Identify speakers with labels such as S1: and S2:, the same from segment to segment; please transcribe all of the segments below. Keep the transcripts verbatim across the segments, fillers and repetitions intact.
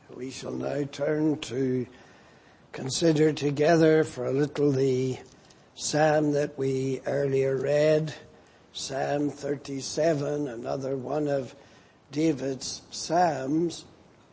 S1: We shall now turn to consider together for a little the psalm that we earlier read, Psalm thirty-seven, another one of David's psalms.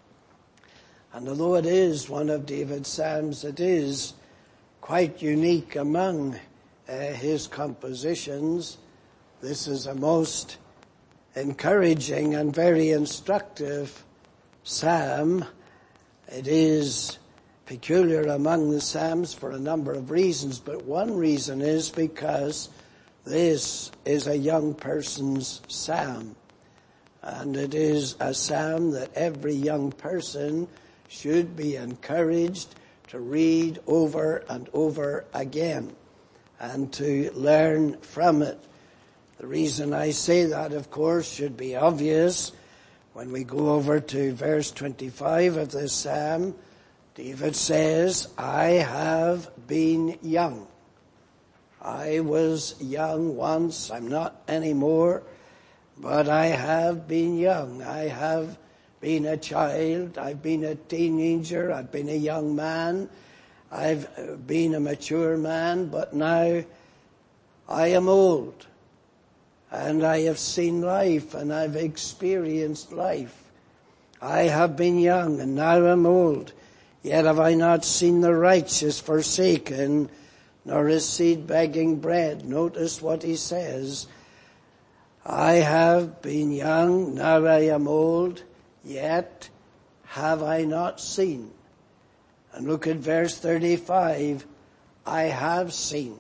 S1: And although it is one of David's psalms, it is quite unique among uh, his compositions. This is a most encouraging and very instructive psalm. It is peculiar among the psalms for a number of reasons, but one reason is because this is a young person's psalm. And it is a psalm that every young person should be encouraged to read over and over again and to learn from it. The reason I say that, of course, should be obvious. When we go over to verse twenty-five of this psalm, David says, I have been young. I was young once, I'm not anymore, but I have been young. I have been a child, I've been a teenager, I've been a young man, I've been a mature man, but now I am old. And I have seen life, and I've experienced life. I have been young, and now I'm old. Yet have I not seen the righteous forsaken, nor his seed begging bread. Notice what he says. I have been young, now I am old, yet have I not seen. And look at verse thirty-five. I have seen.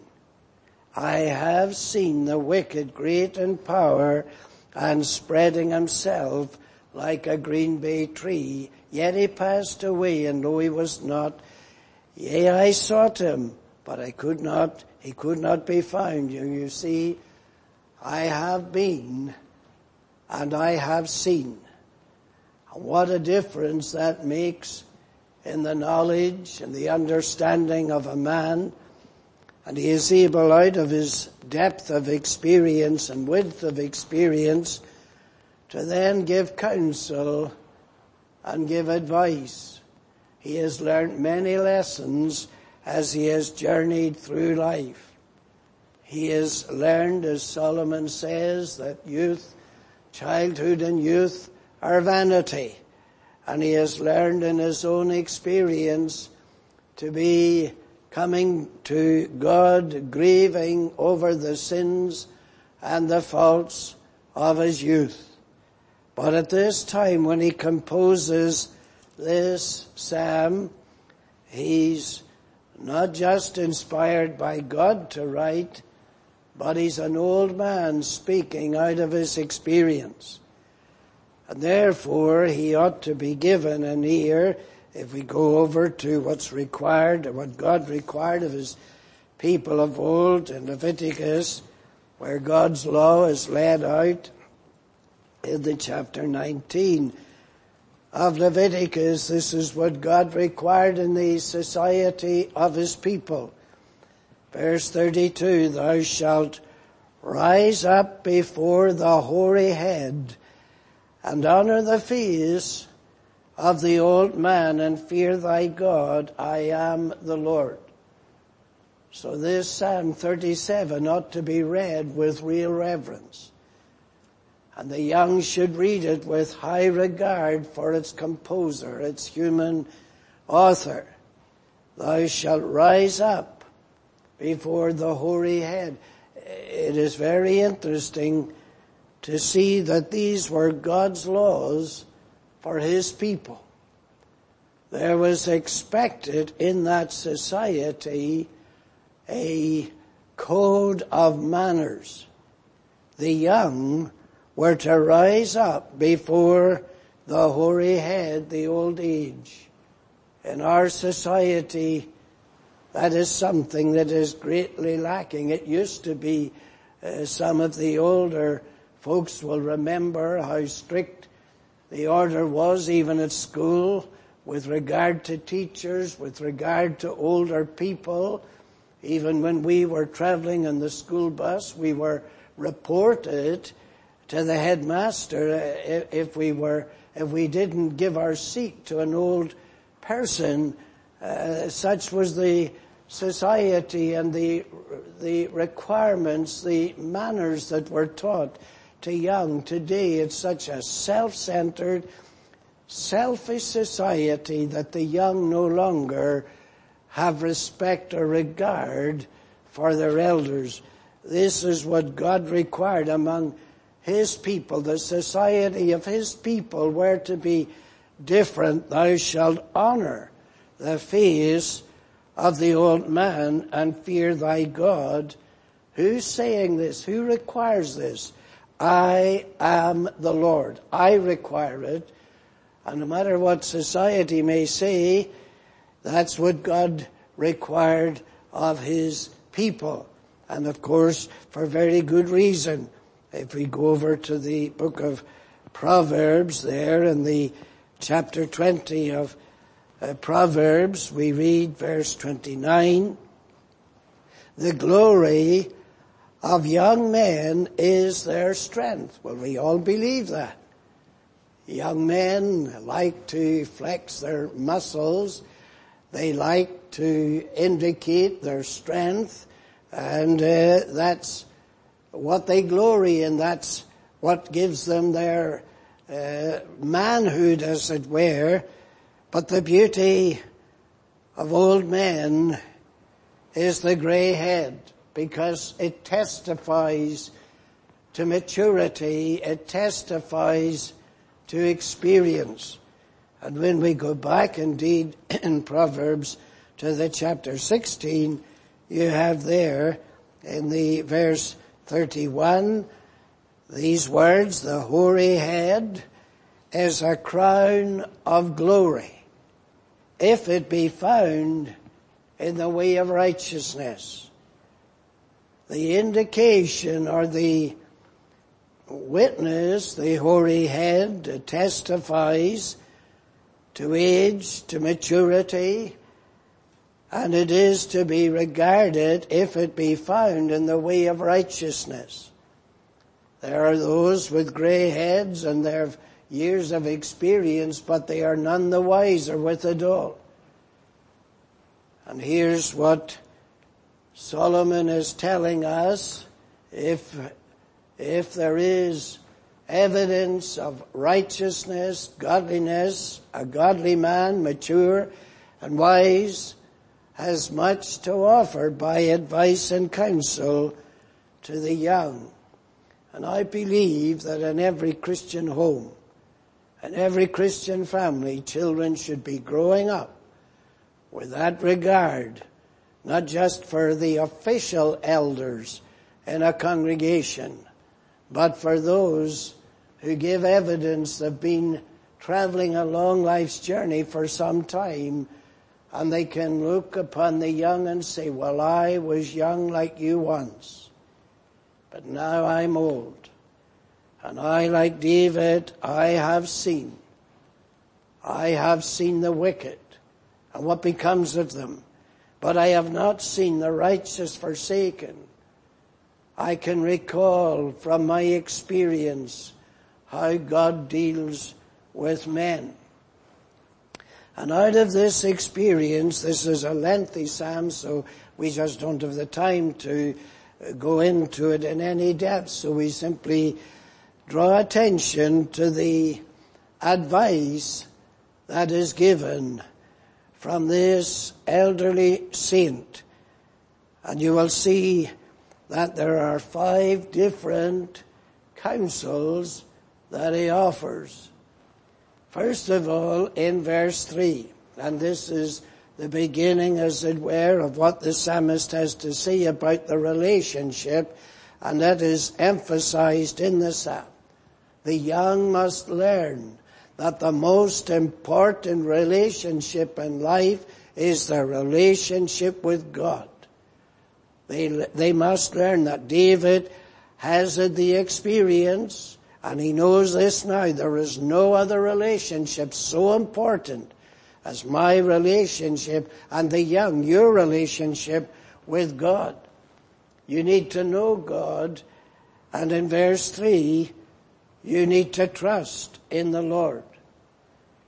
S1: I have seen the wicked great in power and spreading himself like a green bay tree. Yet he passed away, and though he was not, yea, I sought him, but I could not, he could not be found. You, you see, I have been and I have seen. And what a difference that makes in the knowledge and the understanding of a man. And he is able, out of his depth of experience and width of experience, to then give counsel and give advice. He has learnt many lessons as he has journeyed through life. He has learned, as Solomon says, that youth, childhood and youth are vanity. And he has learned in his own experience to be coming to God, grieving over the sins and the faults of his youth. But at this time, when he composes this psalm, he's not just inspired by God to write, but he's an old man speaking out of his experience. And therefore, he ought to be given an ear. If we go over to what's required, what God required of his people of old in Leviticus, where God's law is laid out in the chapter nineteen of Leviticus, this is what God required in the society of his people. Verse thirty-two, thou shalt rise up before the hoary head and honor the face of the old man, and fear thy God, I am the Lord. So this Psalm thirty-seven ought to be read with real reverence. And the young should read it with high regard for its composer, its human author. Thou shalt rise up before the hoary head. It is very interesting to see that these were God's laws for his people. There was expected in that society a code of manners. The young were to rise up before the hoary head, the old age. In our society, that is something that is greatly lacking. It used to be, uh, some of the older folks will remember how strict the order was even at school with regard to teachers, with regard to older people. Even when we were traveling in the school bus, we were reported to the headmaster if we were if we didn't give our seat to an old person. Uh, such was the society and the the requirements, the manners that were taught to young. Today it's such a self-centered, selfish society that the young no longer have respect or regard for their elders. This is what God required among His people. The society of His people were to be different. Thou shalt honor the face of the old man and fear thy God. Who's saying this? Who requires this? I am the Lord. I require it. And no matter what society may say, that's what God required of His people. And of course, for very good reason. If we go over to the book of Proverbs there in the chapter twenty of uh, Proverbs, we read verse twenty-nine. The glory of young men is their strength. Well, we all believe that. Young men like to flex their muscles. They like to indicate their strength. And uh, that's what they glory in. That's what gives them their uh, manhood, as it were. But the beauty of old men is the grey head, because it testifies to maturity. It testifies to experience. And when we go back indeed in Proverbs to the chapter sixteen, you have there in the verse thirty-one, these words, the hoary head is a crown of glory, if it be found in the way of righteousness. The indication or the witness, the hoary head, testifies to age, to maturity, and it is to be regarded if it be found in the way of righteousness. There are those with grey heads and they have years of experience, but they are none the wiser with it all. And here's what Solomon is telling us. If, if there is evidence of righteousness, godliness, a godly man, mature and wise, has much to offer by advice and counsel to the young. And I believe that in every Christian home, in every Christian family, children should be growing up with that regard, not just for the official elders in a congregation, but for those who give evidence of being traveling a long life's journey for some time, and they can look upon the young and say, well, I was young like you once, but now I'm old. And I, like David, I have seen. I have seen the wicked and what becomes of them, but I have not seen the righteous forsaken. I can recall from my experience how God deals with men. And out of this experience, this is a lengthy psalm, so we just don't have the time to go into it in any depth. So we simply draw attention to the advice that is given from this elderly saint. And you will see that there are five different counsels that he offers. First of all, in verse three, and this is the beginning, as it were, of what the psalmist has to say about the relationship, and that is emphasized in the psalm. The young must learn that the most important relationship in life is the relationship with God. They, they must learn that. David has had the experience, and he knows this now. There is no other relationship so important as my relationship and the young, your relationship with God. You need to know God, and in verse three, you need to trust in the Lord.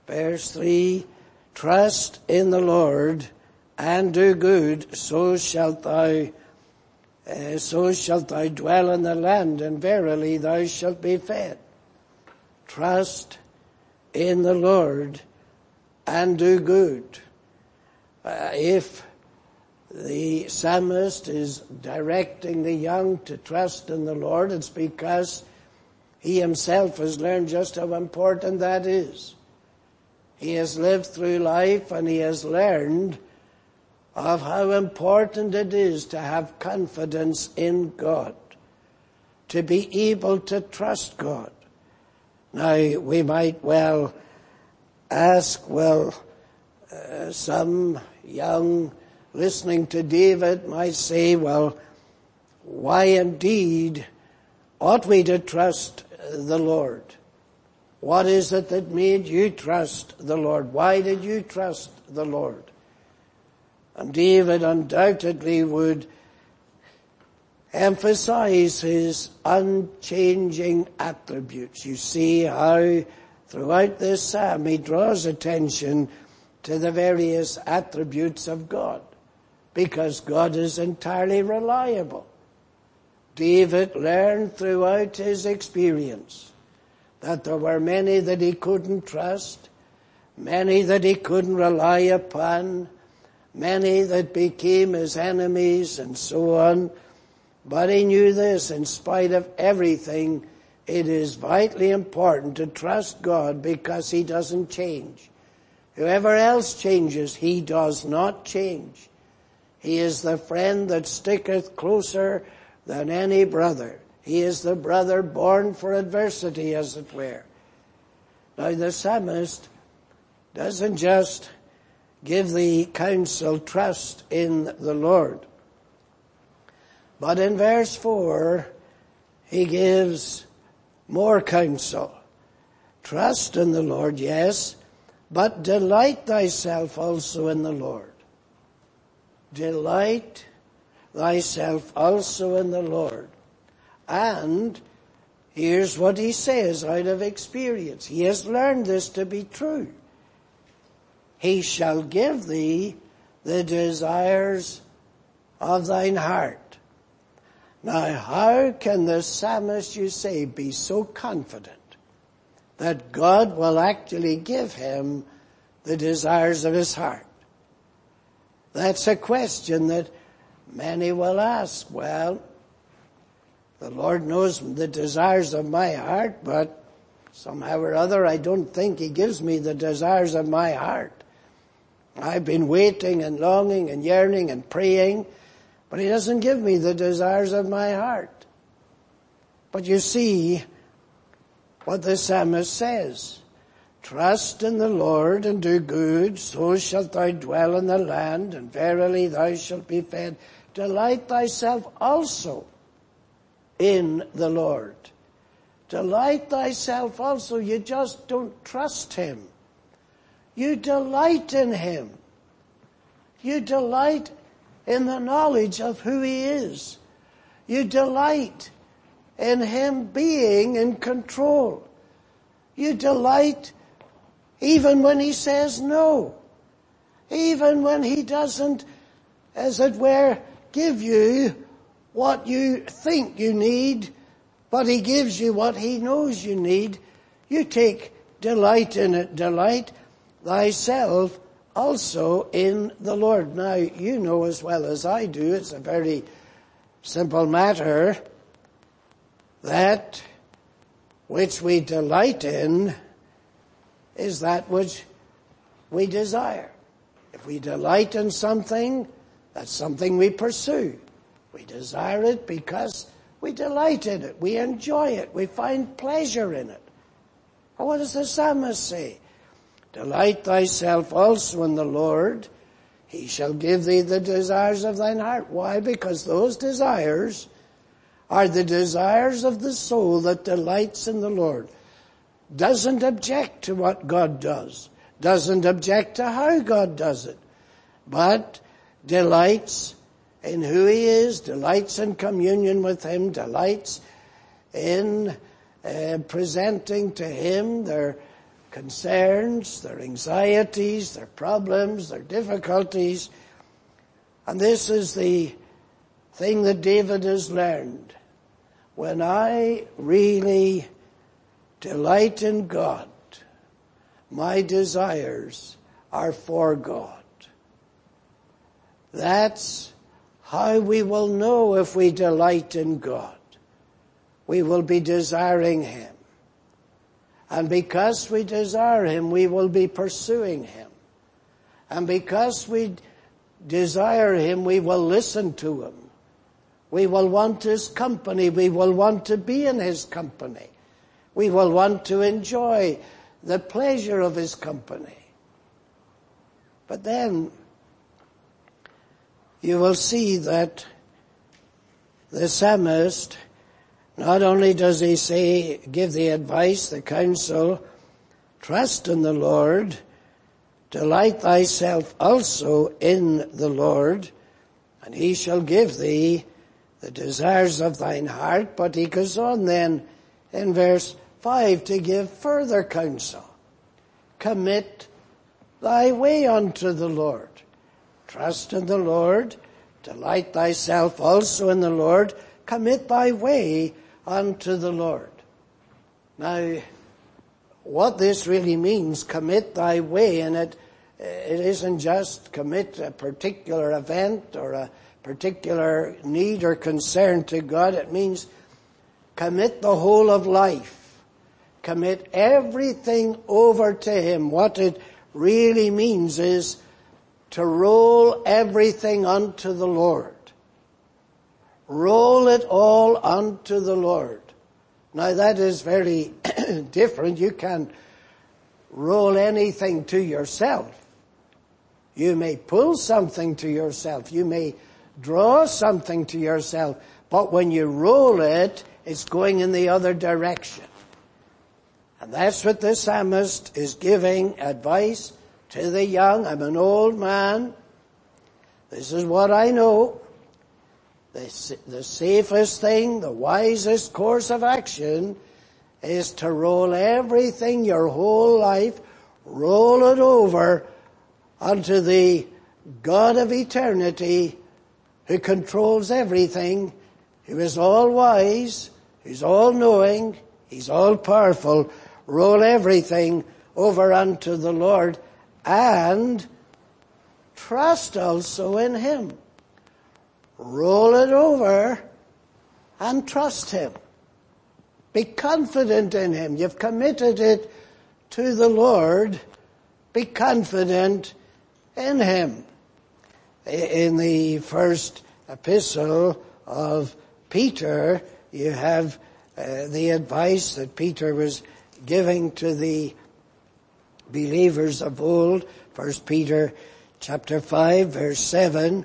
S1: Verse three, trust in the Lord and do good, so shalt thou, uh, so shalt thou dwell in the land, and verily thou shalt be fed. Trust in the Lord and do good. Uh, if the psalmist is directing the young to trust in the Lord, it's because he himself has learned just how important that is. He has lived through life and he has learned of how important it is to have confidence in God, to be able to trust God. Now, we might well ask, well, uh, some young listening to David might say, well, why indeed ought we to trust the Lord? What is it that made you trust the Lord? Why did you trust the Lord? And David undoubtedly would emphasize his unchanging attributes. You see how throughout this psalm he draws attention to the various attributes of God, because God is entirely reliable. David learned throughout his experience that there were many that he couldn't trust, many that he couldn't rely upon, many that became his enemies and so on. But he knew this, in spite of everything, it is vitally important to trust God because he doesn't change. Whoever else changes, he does not change. He is the friend that sticketh closer than any brother. He is the brother born for adversity, as it were. Now the psalmist doesn't just give the counsel, trust in the Lord. But in verse four, he gives more counsel. Trust in the Lord, yes, but delight thyself also in the Lord. Delight thyself also in the Lord. And here's what he says out of experience. He has learned this to be true. He shall give thee the desires of thine heart. Now, how can the psalmist, you say, be so confident that God will actually give him the desires of his heart? That's a question that many will ask. Well, the Lord knows the desires of my heart, but somehow or other I don't think he gives me the desires of my heart. I've been waiting and longing and yearning and praying, but he doesn't give me the desires of my heart. But you see what the psalmist says. Trust in the Lord and do good, so shalt thou dwell in the land, and verily thou shalt be fed. Delight thyself also in the Lord. Delight thyself also. You just don't trust him. You delight in him. You delight in the knowledge of who he is. You delight in him being in control. You delight even when he says no. Even when he doesn't, as it were, give you what you think you need, but he gives you what he knows you need. You take delight in it. Delight thyself also in the Lord. Now, you know as well as I do, it's a very simple matter, that which we delight in is that which we desire. If we delight in something, that's something we pursue. We desire it because we delight in it. We enjoy it. We find pleasure in it. Well, what does the psalmist say? Delight thyself also in the Lord. He shall give thee the desires of thine heart. Why? Because those desires are the desires of the soul that delights in the Lord. Doesn't object to what God does. Doesn't object to how God does it. But delights in who he is, delights in communion with him, delights in uh, presenting to him their concerns, their anxieties, their problems, their difficulties. And this is the thing that David has learned. When I really delight in God, my desires are for God. That's how we will know if we delight in God. We will be desiring Him. And because we desire Him, we will be pursuing Him. And because we desire Him, we will listen to Him. We will want His company. We will want to be in His company. We will want to enjoy the pleasure of His company. But then you will see that the psalmist, not only does he say, give the advice, the counsel, trust in the Lord, delight thyself also in the Lord, and He shall give thee the desires of thine heart. But he goes on then in verse five to give further counsel. Commit thy way unto the Lord. Trust in the Lord. Delight thyself also in the Lord. Commit thy way unto the Lord. Now, what this really means, commit thy way, and it, it isn't just commit a particular event or a particular need or concern to God. It means commit the whole of life. Commit everything over to Him. What it really means is to roll everything unto the Lord. Roll it all unto the Lord. Now that is very different. You can't roll anything to yourself. You may pull something to yourself. You may draw something to yourself. But when you roll it, it's going in the other direction. And that's what the psalmist is giving advice to the young. I'm an old man. This is what I know. The, the safest thing, the wisest course of action is to roll everything, your whole life, roll it over unto the God of eternity who controls everything, who is all wise, who's all knowing, He's all powerful. Roll everything over unto the Lord and trust also in Him. Roll it over and trust Him. Be confident in Him. You've committed it to the Lord. Be confident in Him. In the first epistle of Peter, you have uh, the advice that Peter was giving to the believers of old. First Peter chapter five, verse seven.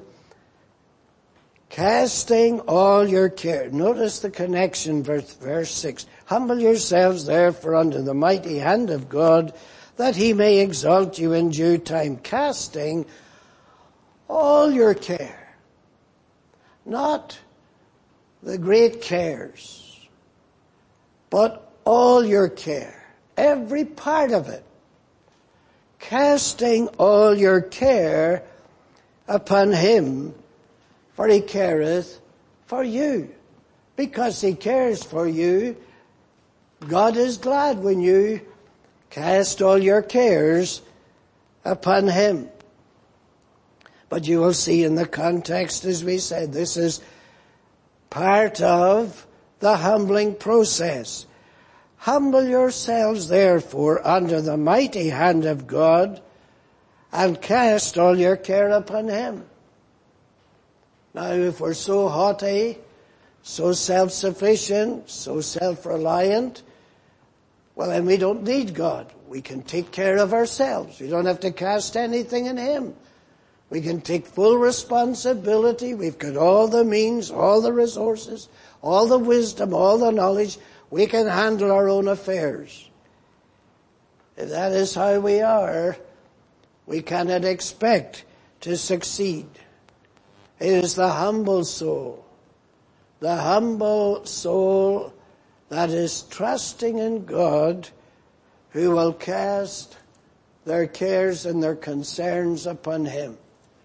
S1: Casting all your care. Notice the connection, verse, verse six. Humble yourselves therefore under the mighty hand of God, that He may exalt you in due time. Casting all your care. Not the great cares, but all your care. Every part of it. Casting all your care upon Him, for He careth for you. Because He cares for you, God is glad when you cast all your cares upon Him. But you will see in the context, as we said, this is part of the humbling process. Humble yourselves therefore under the mighty hand of God, and cast all your care upon Him. Now, if we're so haughty, so self-sufficient, so self-reliant, well, then we don't need God. We can take care of ourselves. We don't have to cast anything in Him. We can take full responsibility. We've got all the means, all the resources, all the wisdom, all the knowledge. We can handle our own affairs. If that is how we are, we cannot expect to succeed. It is the humble soul, the humble soul that is trusting in God, who will cast their cares and their concerns upon him.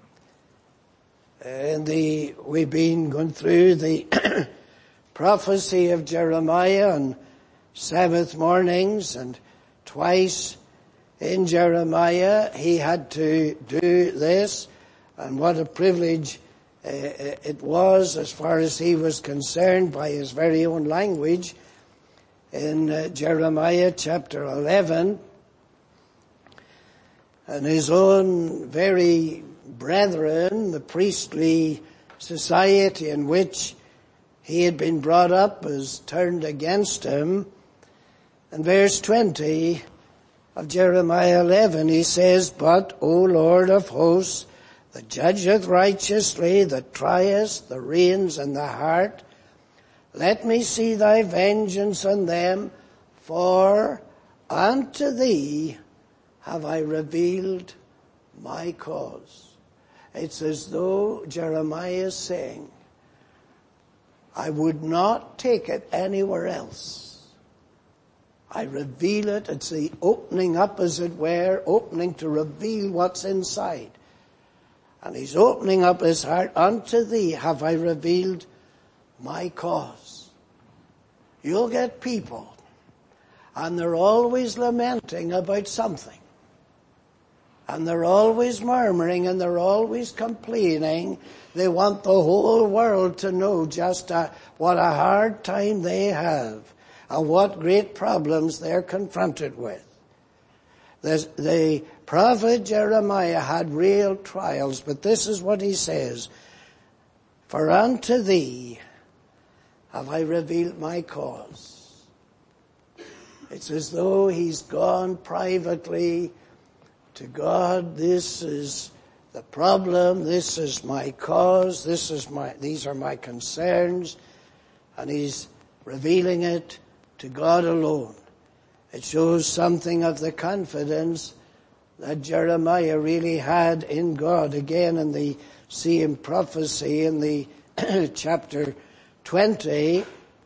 S1: And the, we've been going through the prophecy of Jeremiah on Sabbath mornings, and twice in Jeremiah he had to do this, and what a privilege uh, it was as far as he was concerned by his very own language. In uh, Jeremiah chapter eleven, and his own very brethren, the priestly society in which he had been brought up, was turned against him. And verse twenty of Jeremiah eleven, he says, "But, O Lord of hosts, that judgeth righteously, that triest the reins and the heart, let me see thy vengeance on them, for unto thee have I revealed my cause." It's as though Jeremiah is saying, I would not take it anywhere else. I reveal it. It's the opening up, as it were, opening to reveal what's inside. And he's opening up his heart. Unto thee have I revealed my cause. You'll get people, and they're always lamenting about something. And they're always murmuring, and they're always complaining. They want the whole world to know just uh, what a hard time they have and what great problems they're confronted with. The, the prophet Jeremiah had real trials, but this is what he says, "For unto thee have I revealed my cause." It's as though he's gone privately to God. This is the problem. This is my cause. This is my, these are my concerns. And he's revealing it to God alone. It shows something of the confidence that Jeremiah really had in God. Again, in the same prophecy in the chapter twenty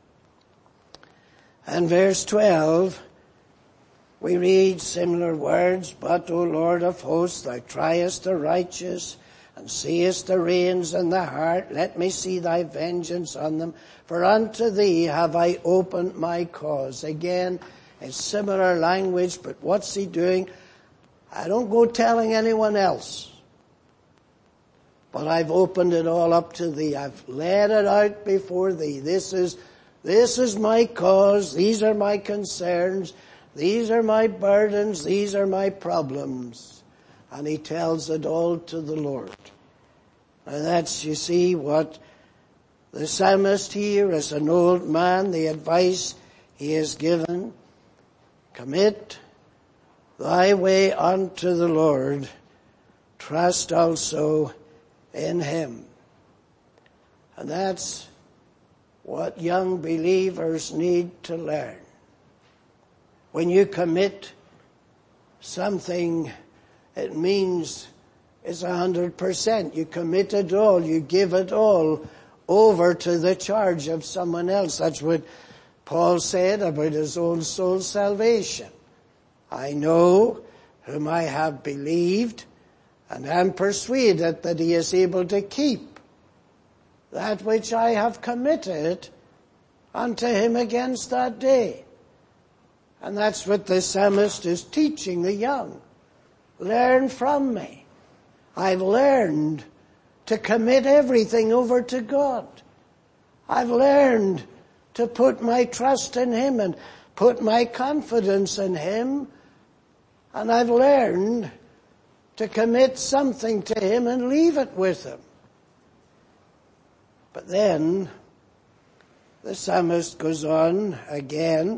S1: and verse twelve, we read similar words. "But, O Lord of hosts, thou triest the righteous, and seest the reins and the heart. Let me see thy vengeance on them. For unto thee have I opened my cause." Again, it's similar language, but what's he doing? I don't go telling anyone else, but I've opened it all up to thee. I've laid it out before thee. This is, this is my cause. These are my concerns. These are my burdens. These are my problems. And he tells it all to the Lord. And that's, you see, what the psalmist here, as an old man, the advice he has given: commit thy way unto the Lord, trust also in him. And that's what young believers need to learn. When you commit something, it means it's a hundred percent. You commit it all. You give it all over to the charge of someone else. That's what Paul said about his own soul's salvation. "I know whom I have believed, and am persuaded that he is able to keep that which I have committed unto him against that day." And that's what the psalmist is teaching the young. Learn from me. I've learned to commit everything over to God. I've learned to put my trust in him and put my confidence in him. And I've learned to commit something to him and leave it with him. But then the psalmist goes on again.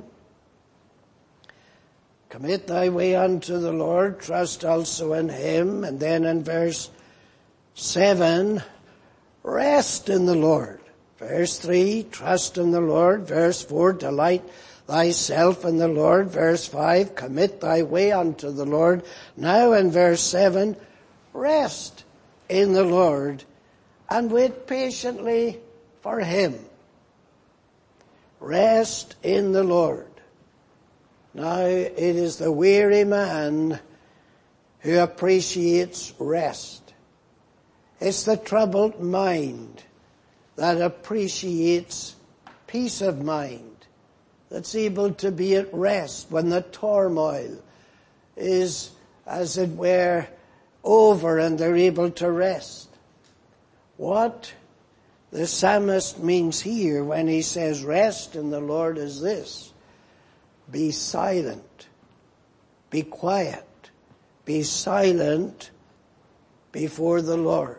S1: "Commit thy way unto the Lord, trust also in him." And then in verse seven, rest in the Lord. Verse three, trust in the Lord. Verse four, delight thyself in the Lord. Verse five, commit thy way unto the Lord. Now in verse seven, rest in the Lord and wait patiently for him. Rest in the Lord. Now, it is the weary man who appreciates rest. It's the troubled mind that appreciates peace of mind, that's able to be at rest when the turmoil is, as it were, over and they're able to rest. What the psalmist means here when he says rest in the Lord is this: be silent, be quiet, be silent before the Lord.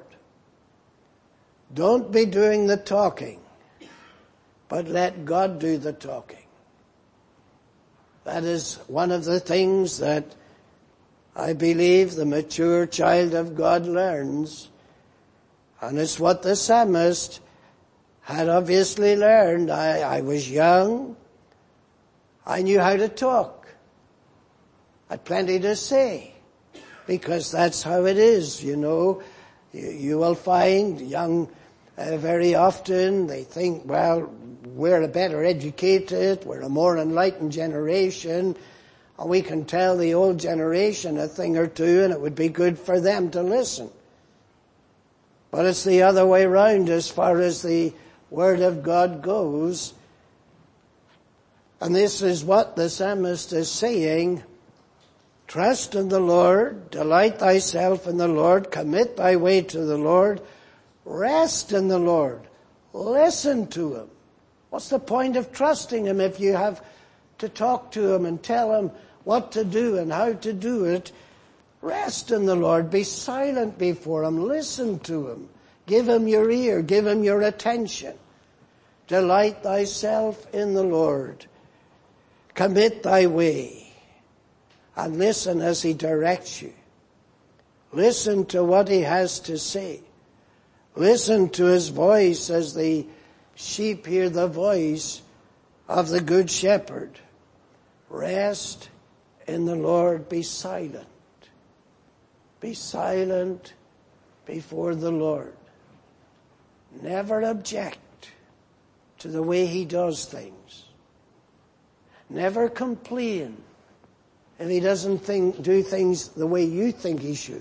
S1: Don't be doing the talking, but let God do the talking. That is one of the things that I believe the mature child of God learns, and it's what the psalmist had obviously learned. I, I was young. I knew how to talk. I had plenty to say, because that's how it is, you know. You, you will find young, uh, very often, they think, well, we're a better educated, we're a more enlightened generation, and we can tell the old generation a thing or two, and it would be good for them to listen. But it's the other way round as far as the Word of God goes. And this is what the psalmist is saying: trust in the Lord, delight thyself in the Lord, commit thy way to the Lord, rest in the Lord, listen to Him. What's the point of trusting Him if you have to talk to Him and tell Him what to do and how to do it? Rest in the Lord, be silent before Him, listen to Him, give Him your ear, give Him your attention. Delight thyself in the Lord, commit thy way, and listen as He directs you. Listen to what He has to say. Listen to His voice as the sheep hear the voice of the Good Shepherd. Rest in the Lord, be silent. Be silent before the Lord. Never object to the way He does things. Never complain if He doesn't think, do things the way you think He should.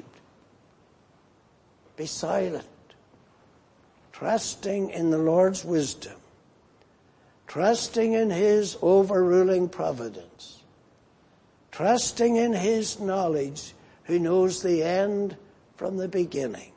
S1: Be silent. Trusting in the Lord's wisdom. Trusting in His overruling providence. Trusting in His knowledge, who knows the end from the beginning.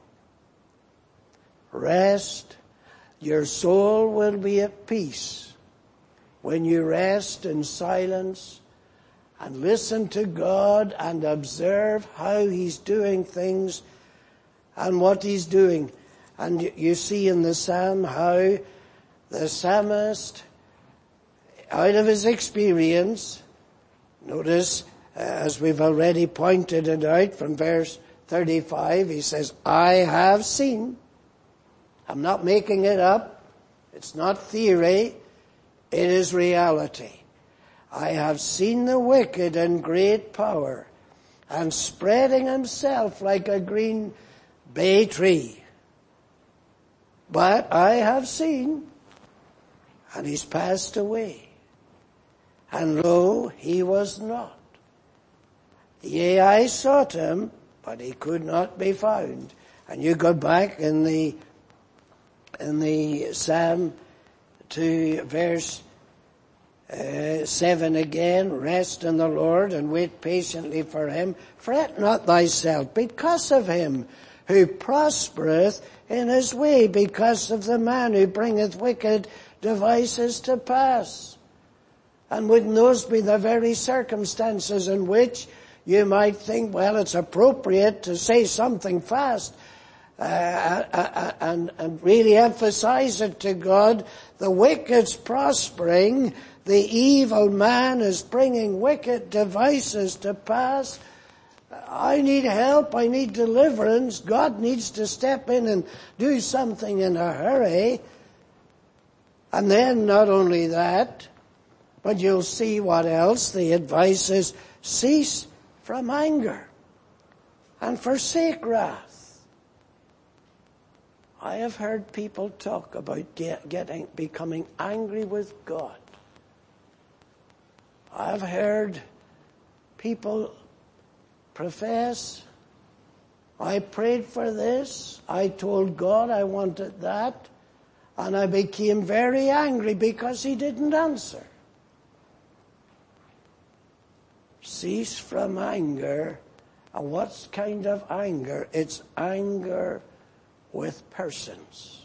S1: Rest. Your soul will be at peace when you rest in silence and listen to God and observe how He's doing things and what He's doing. And you see in the psalm how the psalmist, out of his experience, notice, uh, as we've already pointed it out from verse thirty-five, he says, I have seen. I'm not making it up. It's not theory. It is reality. I have seen the wicked in great power and spreading himself like a green bay tree. But I have seen, and he's passed away. And lo, he was not. Yea, I sought him, but he could not be found. And you go back in the in the psalm to verse uh, seven again, rest in the Lord and wait patiently for Him. Fret not thyself because of him who prospereth in his way, because of the man who bringeth wicked devices to pass. And wouldn't those be the very circumstances in which you might think, well, it's appropriate to say something fast, uh, uh, and, and really emphasize it to God. The wicked's prospering, the evil man is bringing wicked devices to pass. I need help, I need deliverance. God needs to step in and do something in a hurry. And then not only that, but you'll see what else. The advice is, cease from anger and forsake wrath. I have heard people talk about get, getting, becoming angry with God. I've heard people profess, I prayed for this, I told God I wanted that, and I became very angry because he didn't answer. Cease from anger. And what kind of anger? It's anger with persons.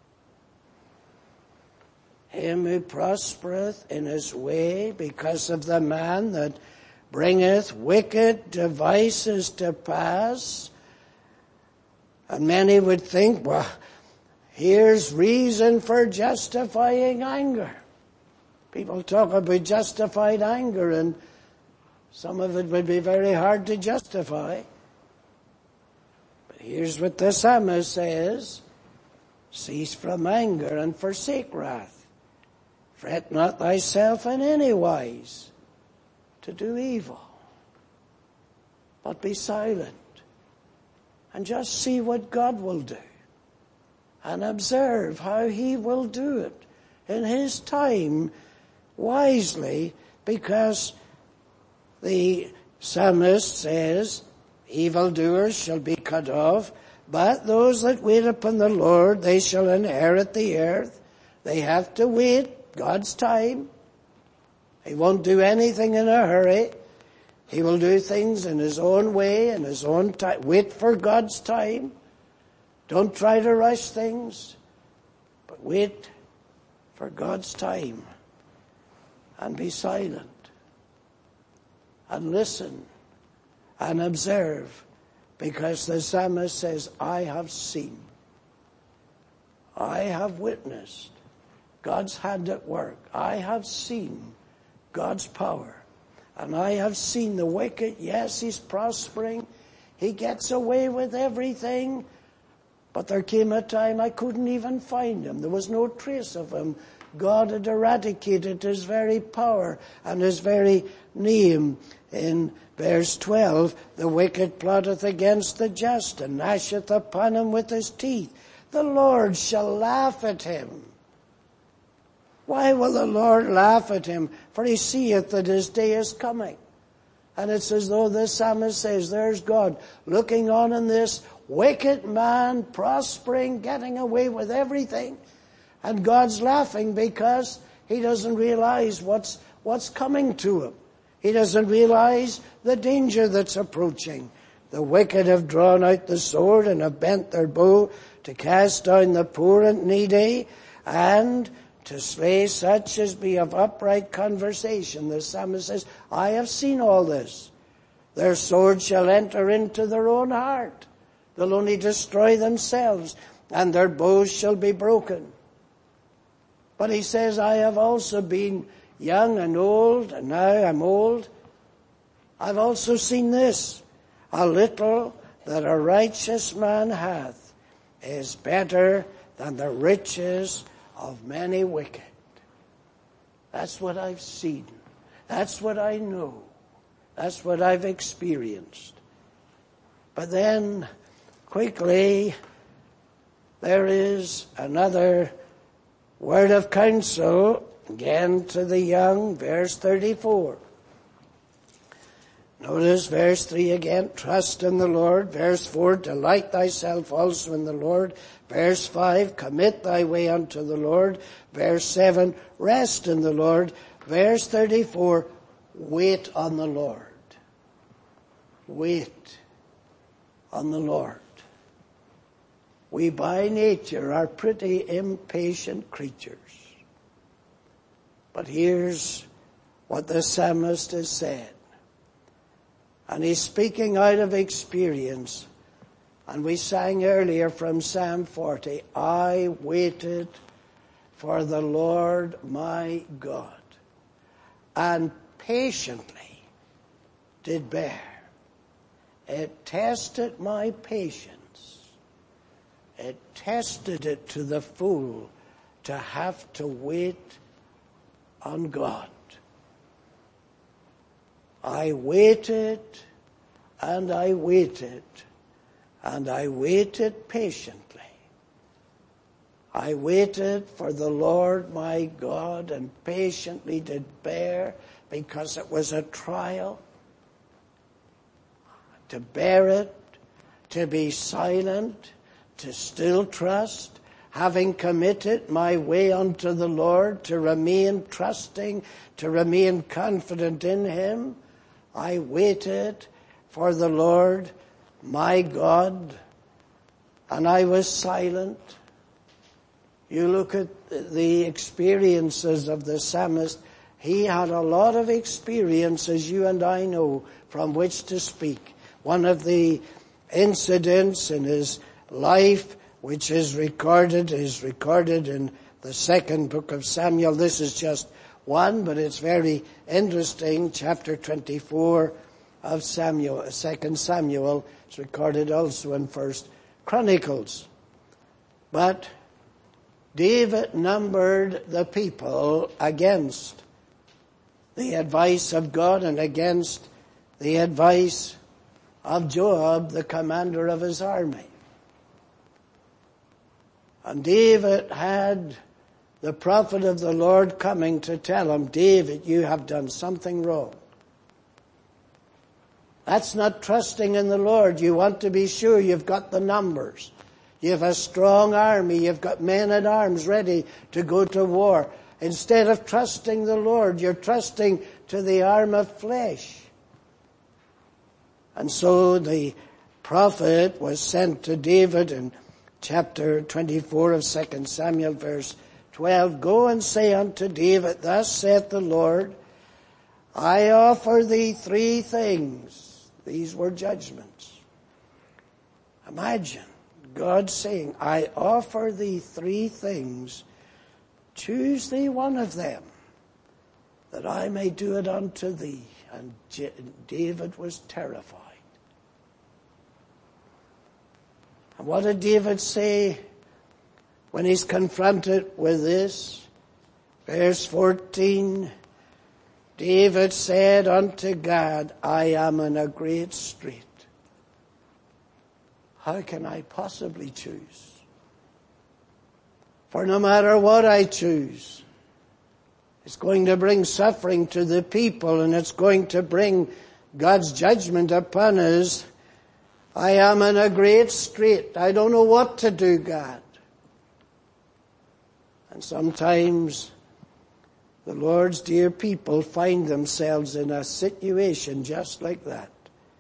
S1: Him who prospereth in his way because of the man that bringeth wicked devices to pass. And many would think, well, here's reason for justifying anger. People talk about justified anger, and some of it would be very hard to justify. But here's what the psalmist says: cease from anger and forsake wrath. Fret not thyself in any wise to do evil, but be silent and just see what God will do, and observe how he will do it in his time wisely, because the psalmist says, evildoers shall be cut off, but those that wait upon the Lord, they shall inherit the earth. They have to wait God's time. He won't do anything in a hurry. He will do things in his own way, in his own time. Wait for God's time. Don't try to rush things, but wait for God's time. And be silent. And listen. And observe. Because the psalmist says, I have seen. I have witnessed God's hand at work. I have seen God's power. And I have seen the wicked. Yes, he's prospering. He gets away with everything. But there came a time I couldn't even find him. There was no trace of him. God had eradicated his very power and his very name. In verse twelve, the wicked plotteth against the just and gnasheth upon him with his teeth. The Lord shall laugh at him. Why will the Lord laugh at him? For he seeth that his day is coming. And it's as though the psalmist says, there's God looking on in this wicked man, prospering, getting away with everything. And God's laughing because he doesn't realize what's, what's coming to him. He doesn't realize the danger that's approaching. The wicked have drawn out the sword and have bent their bow to cast down the poor and needy, and to slay such as be of upright conversation. The psalmist says, I have seen all this. Their sword shall enter into their own heart. They'll only destroy themselves, and their bows shall be broken. But he says, I have also been young and old, and now I'm old. I've also seen this. A little that a righteous man hath is better than the riches of many wicked. That's what I've seen. That's what I know. That's what I've experienced. But then, quickly, there is another word of counsel, again to the young, verse thirty-four. Notice verse three again, trust in the Lord. Verse four, delight thyself also in the Lord. Verse five, commit thy way unto the Lord. Verse seven, rest in the Lord. Verse thirty-four, wait on the Lord. Wait on the Lord. We by nature are pretty impatient creatures. But here's what the psalmist has said. And he's speaking out of experience. And we sang earlier from Psalm forty, I waited for the Lord my God, and patiently did bear. It tested my patience. It tested it to the full to have to wait on God. I waited, and I waited, and I waited patiently. I waited for the Lord my God and patiently did bear, because it was a trial. To bear it, to be silent, to still trust, having committed my way unto the Lord, to remain trusting, to remain confident in Him. I waited for the Lord my God, and I was silent. You look at the experiences of the psalmist. He had a lot of experiences, you and I know, from which to speak. One of the incidents in his life which is recorded is recorded in the second book of Samuel. This is just one, but it's very interesting. Chapter twenty-four of Samuel, Second Samuel. It's recorded also in First Chronicles. But David numbered the people against the advice of God and against the advice of Joab, the commander of his army. And David had the prophet of the Lord coming to tell him, David, you have done something wrong. That's not trusting in the Lord. You want to be sure you've got the numbers. You have a strong army. You've got men at arms ready to go to war. Instead of trusting the Lord, you're trusting to the arm of flesh. And so the prophet was sent to David in chapter twenty-four of Second Samuel, verse twelve. Go and say unto David, thus saith the Lord, I offer thee three things. These were judgments. Imagine God saying, I offer thee three things. Choose thee one of them, that I may do it unto thee. And David was terrified. And what did David say when he's confronted with this? Verse fourteen, David said unto God, I am in a great strait. How can I possibly choose? For no matter what I choose, it's going to bring suffering to the people, and it's going to bring God's judgment upon us. I am in a great strait. I don't know what to do, God. And sometimes the Lord's dear people find themselves in a situation just like that.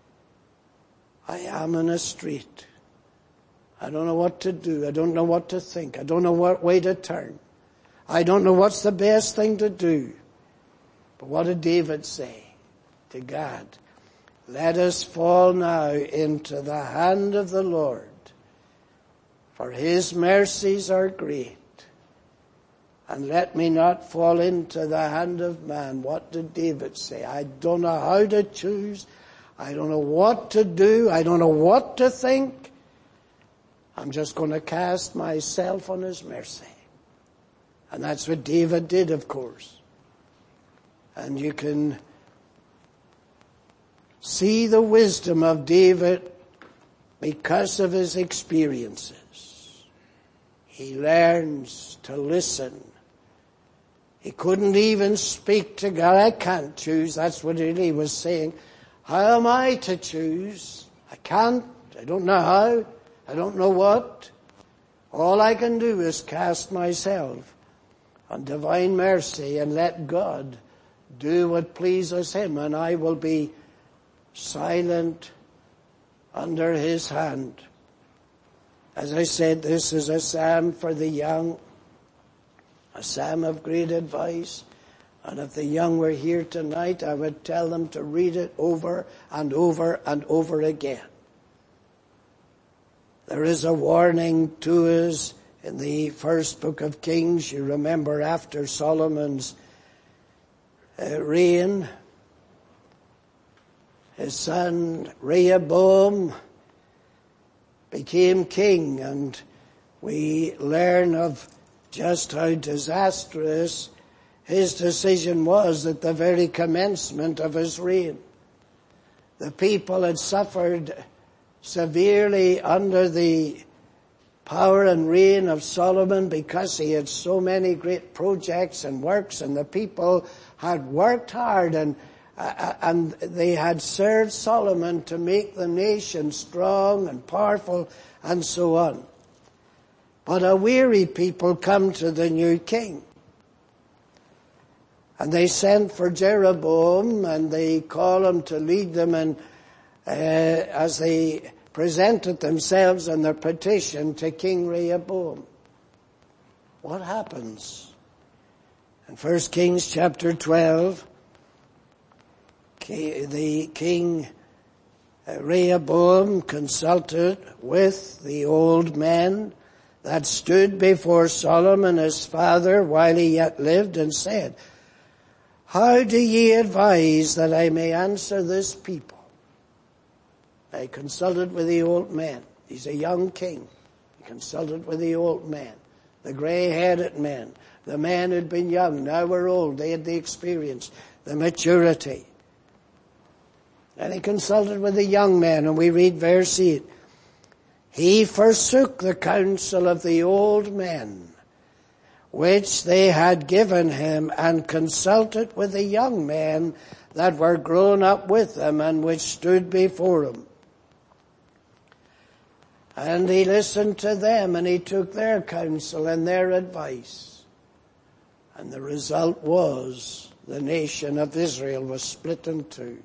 S1: I am in a strait. I don't know what to do. I don't know what to think. I don't know what way to turn. I don't know what's the best thing to do. But what did David say to God? Let us fall now into the hand of the Lord, for His mercies are great. And let me not fall into the hand of man. What did David say? I don't know how to choose. I don't know what to do. I don't know what to think. I'm just going to cast myself on His mercy. And that's what David did, of course. And you can see the wisdom of David because of his experiences. He learns to listen. He couldn't even speak to God. I can't choose. That's what he was saying. How am I to choose? I can't. I don't know how. I don't know what. All I can do is cast myself on divine mercy and let God do what pleases Him, and I will be silent under His hand. As I said, this is a psalm for the young, a psalm of great advice. And if the young were here tonight, I would tell them to read it over and over and over again. There is a warning to us in the first book of Kings. You remember after Solomon's uh, reign, his son Rehoboam became king, and we learn of just how disastrous his decision was at the very commencement of his reign. The people had suffered severely under the power and reign of Solomon, because he had so many great projects and works, and the people had worked hard, and uh, and they had served Solomon to make the nation strong and powerful and so on. But a weary people come to the new king. And they sent for Jeroboam, and they call him to lead them, and uh, as they presented themselves in their petition to King Rehoboam. What happens? In First Kings chapter twelve, the king Rehoboam consulted with the old men that stood before Solomon his father while he yet lived, and said, "How do ye advise that I may answer this people?" I consulted with the old men. He's a young king. He consulted with the old men, the grey-headed men, the men who'd been young, now were old. They had the experience, the maturity. And he consulted with the young men, and we read verse eight. He forsook the counsel of the old men, which they had given him, and consulted with the young men that were grown up with him, and which stood before him. And he listened to them, and he took their counsel and their advice. And the result was the nation of Israel was split in two.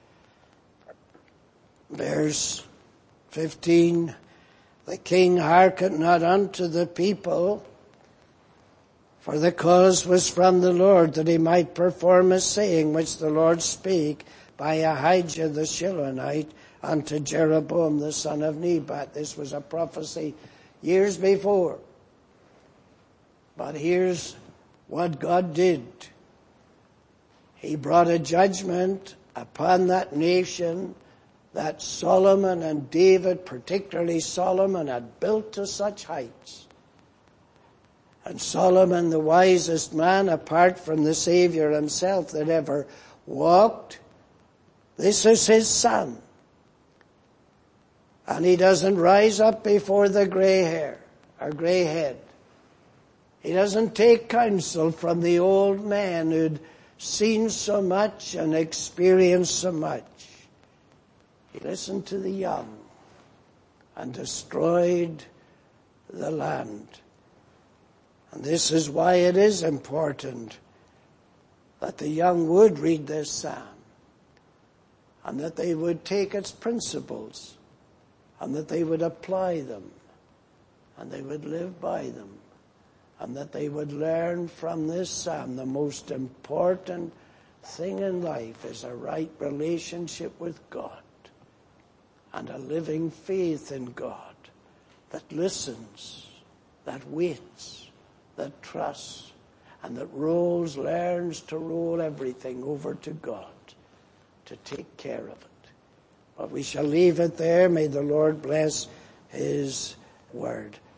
S1: Verse fifteen, the king hearkened not unto the people, for the cause was from the Lord, that he might perform a saying which the Lord spake by Ahijah the Shilonite unto Jeroboam the son of Nebat. This was a prophecy years before. But here's what God did. He brought a judgment upon that nation that Solomon and David, particularly Solomon, had built to such heights. And Solomon, the wisest man, apart from the Savior himself, that ever walked, this is his son. And he doesn't rise up before the gray hair or gray head. He doesn't take counsel from the old man who'd seen so much and experienced so much. He listened to the young and destroyed the land. And this is why it is important that the young would read this psalm, and that they would take its principles, and that they would apply them, and they would live by them, and that they would learn from this psalm. The most important thing in life is a right relationship with God, and a living faith in God that listens, that waits, that trusts, and that rolls, learns to roll everything over to God to take care of it. But we shall leave it there. May the Lord bless his word.